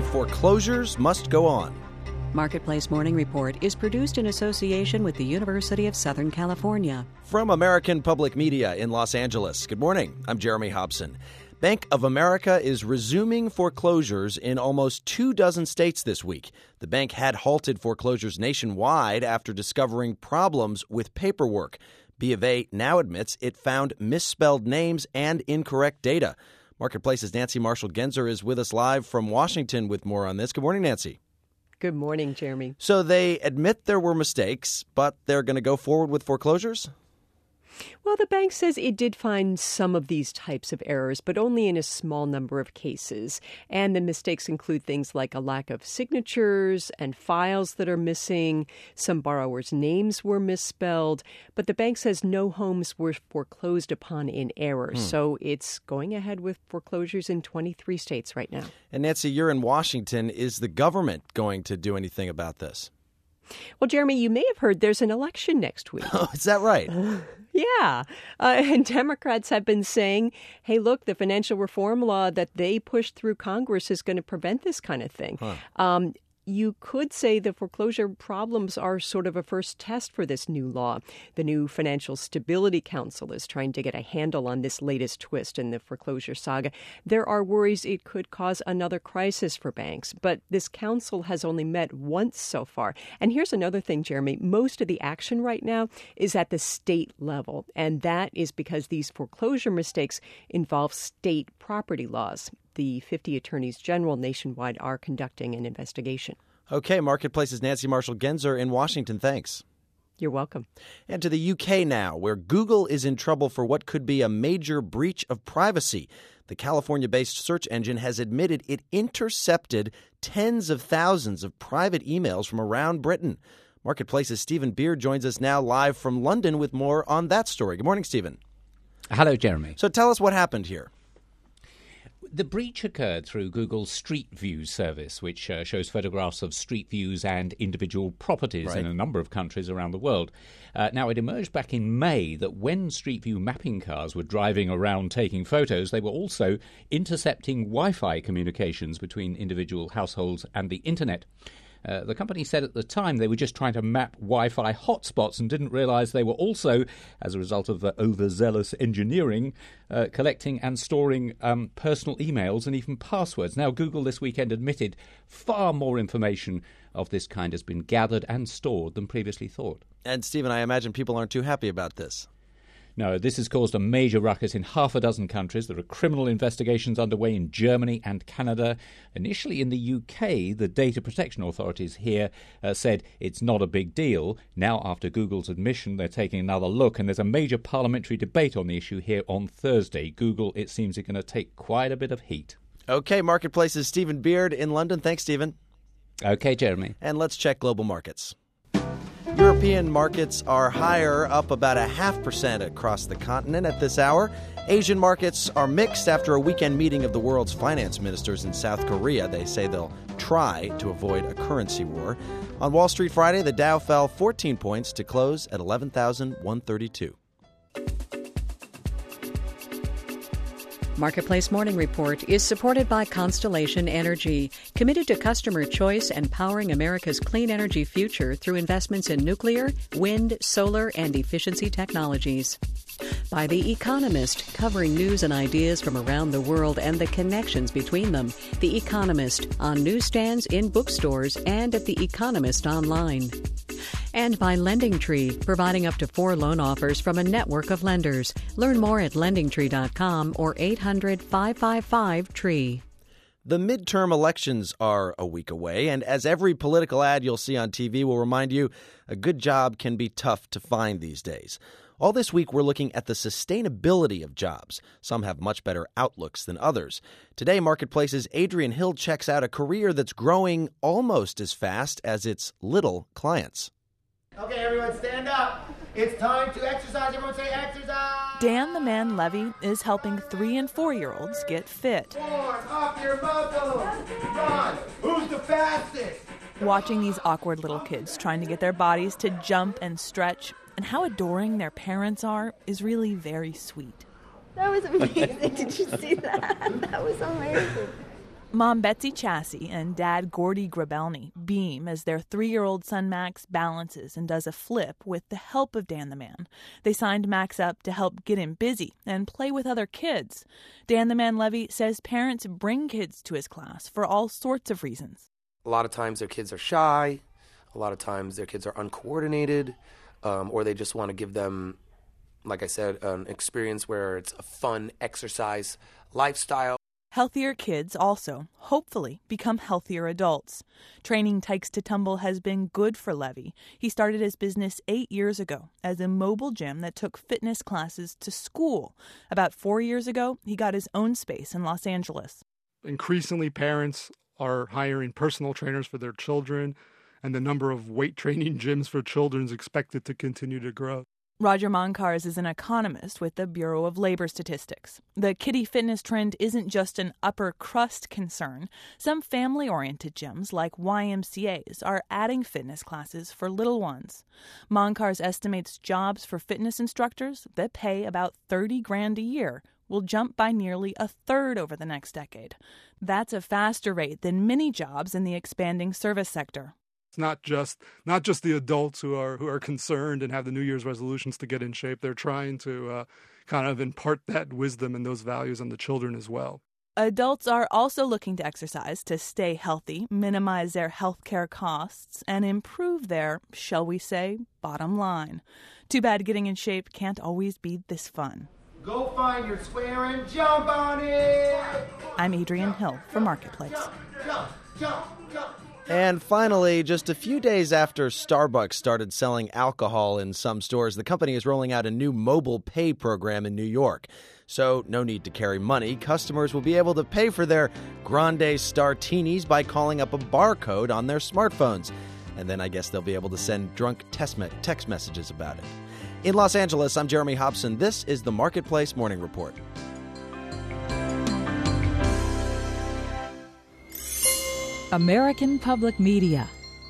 foreclosures must go on. Marketplace Morning Report is produced in association with the University of Southern California. From American Public Media in Los Angeles, good morning. I'm Jeremy Hobson. Bank of America is resuming foreclosures in almost 24 states this week. The bank had halted foreclosures nationwide after discovering problems with paperwork. B of A now admits it found misspelled names and incorrect data. Marketplace's Nancy Marshall-Genzer is with us live from Washington with more on this. Good morning, Nancy. Good morning, Jeremy. So they admit there were mistakes, but they're going to go forward with foreclosures? Well, the bank says it did find some of these types of errors, but only in a small number of cases. And the mistakes include things like a lack of signatures and files that are missing. Some borrowers' names were misspelled. But the bank says no homes were foreclosed upon in error. So it's going ahead with foreclosures in 23 states right now. And Nancy, you're in Washington. Is the government going to do anything about this? Well, Jeremy, you may have heard there's an election next week. Oh, is that right? Yeah. And Democrats have been saying, hey, look, the financial reform law that they pushed through Congress is going to prevent this kind of thing. You could say the foreclosure problems are sort of a first test for this new law. The new Financial Stability Council is trying to get a handle on this latest twist in the foreclosure saga. There are worries it could cause another crisis for banks, but this council has only met once so far. And here's another thing, Jeremy. Most of the action right now is at the state level, and that is because these foreclosure mistakes involve state property laws. The 50 attorneys general nationwide are conducting an investigation. Okay, Marketplace's Nancy Marshall-Genzer in Washington. Thanks. You're welcome. And to the UK now, where Google is in trouble for what could be a major breach of privacy. The California-based search engine has admitted it intercepted tens of thousands of private emails from around Britain. Marketplace's Stephen Beard joins us now live from London with more on that story. Good morning, Stephen. Hello, Jeremy. So tell us what happened here. The breach occurred through Google's Street View service, which shows photographs of street views and individual properties in a number of countries around the world. Now, it emerged back in May that when Street View mapping cars were driving around taking photos, they were also intercepting Wi-Fi communications between individual households and the internet. The company said at the time they were just trying to map Wi-Fi hotspots and didn't realize they were also, as a result of overzealous engineering, collecting and storing personal emails and even passwords. Now, Google this weekend admitted far more information of this kind has been gathered and stored than previously thought. And, Stephen, I imagine people aren't too happy about this. No, this has caused a major ruckus in half a dozen countries. There are criminal investigations underway in Germany and Canada. Initially in the UK, the data protection authorities here said it's not a big deal. Now, after Google's admission, they're taking another look, and there's a major parliamentary debate on the issue here on Thursday. Google, it seems, is going to take quite a bit of heat. Okay, Marketplace's Stephen Beard in London. Thanks, Stephen. Okay, Jeremy. And let's check global markets. European markets are higher, up about 0.5% across the continent at this hour. Asian markets are mixed after a weekend meeting of the world's finance ministers in South Korea. They say they'll try to avoid a currency war. On Wall Street Friday, the Dow fell 14 points to close at 11,132. Marketplace Morning Report is supported by Constellation Energy, committed to customer choice and powering America's clean energy future through investments in nuclear, wind, solar, and efficiency technologies. By The Economist, covering news and ideas from around the world and the connections between them. The Economist, on newsstands, in bookstores, and at The Economist online. And by LendingTree, providing up to 4 loan offers from a network of lenders. Learn more at LendingTree.com or 800-555-TREE. The midterm elections are a week away, and as every political ad you'll see on TV will remind you, a good job can be tough to find these days. All this week, we're looking at the sustainability of jobs. Some have much better outlooks than others. Today, Marketplace's Adrian Hill checks out a career that's growing almost as fast as its little clients. Okay, everyone, stand up. It's time to exercise. Everyone say exercise. Dan the Man Levy is helping 3- and 4-year-olds get fit. Warm up your muscles. Run. Who's the fastest? Watching these awkward little kids trying to get their bodies to jump and stretch and how adoring their parents are is really very sweet. That was amazing. Did you see that? That was amazing. Mom Betsy Chassie and Dad Gordy Grabelny beam as their 3-year-old son Max balances and does a flip with the help of Dan the Man. They signed Max up to help get him busy and play with other kids. Dan the Man Levy says parents bring kids to his class for all sorts of reasons. A lot of times their kids are shy. A lot of times their kids are uncoordinated, or they just want to give them, like I said, an experience where it's a fun exercise lifestyle. Healthier kids also, hopefully, become healthier adults. Training Tykes to Tumble has been good for Levy. He started his business 8 years ago as a mobile gym that took fitness classes to school. About 4 years ago, he got his own space in Los Angeles. Increasingly, parents are hiring personal trainers for their children, and the number of weight training gyms for children is expected to continue to grow. Roger Moncars is an economist with the Bureau of Labor Statistics. The kiddie fitness trend isn't just an upper crust concern. Some family-oriented gyms, like YMCAs, are adding fitness classes for little ones. Moncars estimates jobs for fitness instructors that pay about $30,000 a year will jump by nearly a third over the next decade. That's a faster rate than many jobs in the expanding service sector. It's not just the adults who are concerned and have the New Year's resolutions to get in shape. They're trying to kind of impart that wisdom and those values on the children as well. Adults are also looking to exercise to stay healthy, minimize their healthcare costs, and improve their, shall we say, bottom line. Too bad getting in shape can't always be this fun. Go find your square and jump on it! I'm Adrienne Hill for Marketplace. Jump, jump, jump. And finally, just a few days after Starbucks started selling alcohol in some stores, the company is rolling out a new mobile pay program in New York. So no need to carry money. Customers will be able to pay for their Grande Startinis by calling up a barcode on their smartphones. And then I guess they'll be able to send drunk text messages about it. In Los Angeles, I'm Jeremy Hobson. This is the Marketplace Morning Report. American Public Media.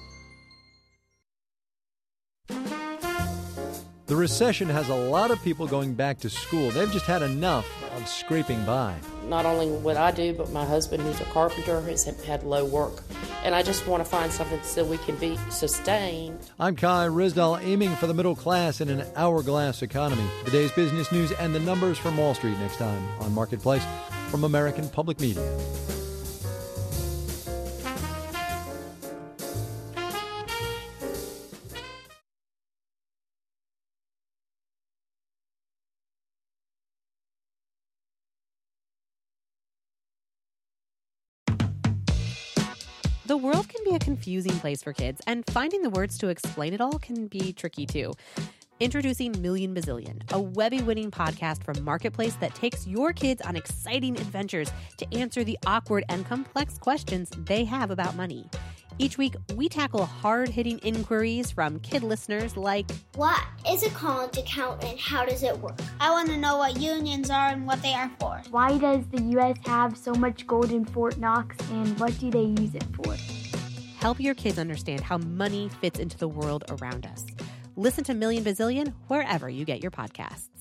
The recession has a lot of people going back to school. They've just had enough of scraping by. Not only what I do, but my husband, who's a carpenter, has had low work. And I just want to find something so we can be sustained. I'm Kai Risdal, aiming for the middle class in an hourglass economy. The day's business news and the numbers from Wall Street next time on Marketplace from American Public Media. The world can be a confusing place for kids, and finding the words to explain it all can be tricky too. Introducing Million Bazillion, a Webby-winning podcast from Marketplace that takes your kids on exciting adventures to answer the awkward and complex questions they have about money. Each week, we tackle hard-hitting inquiries from kid listeners like, what is a college account and how does it work? I want to know what unions are and what they are for. Why does the U.S. have so much gold in Fort Knox and what do they use it for? Help your kids understand how money fits into the world around us. Listen to Million Bazillion wherever you get your podcasts.